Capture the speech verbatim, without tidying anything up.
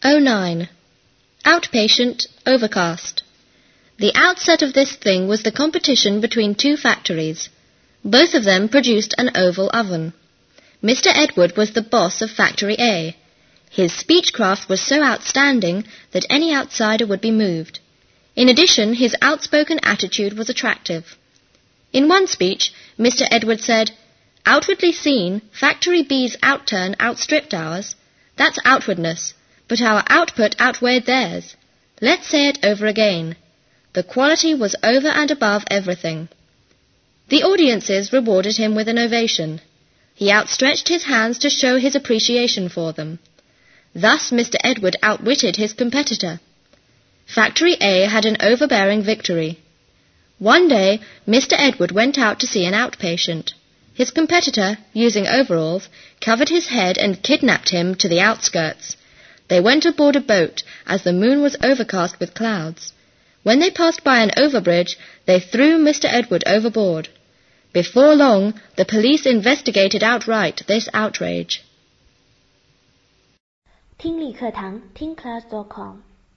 oh nine. Outpatient, overcast. The outset of this thing was the competition between two factories. Both of them produced an oval oven. Mister Edward was the boss of Factory A. His speechcraft was so outstanding that any outsider would be moved. In addition, his outspoken attitude was attractive. In one speech, Mister Edward said, "Outwardly seen, Factory B's outturn outstripped ours. That's outwardness, but our output outweighed theirs. Let's say it over again. The quality was over and above everything." The audiences rewarded him with an ovation. He outstretched his hands to show his appreciation for them. Thus Mister Edward outwitted his competitor. Factory A had an overbearing victory. One day, Mister Edward went out to see an outpatient. His competitor, using overalls, covered his head and kidnapped him to the outskirts. They went aboard a boat, as the moon was overcast with clouds. When they passed by an overbridge, they threw Mister Edward overboard. Before long, the police investigated outright this outrage. 听力课堂听 class dot com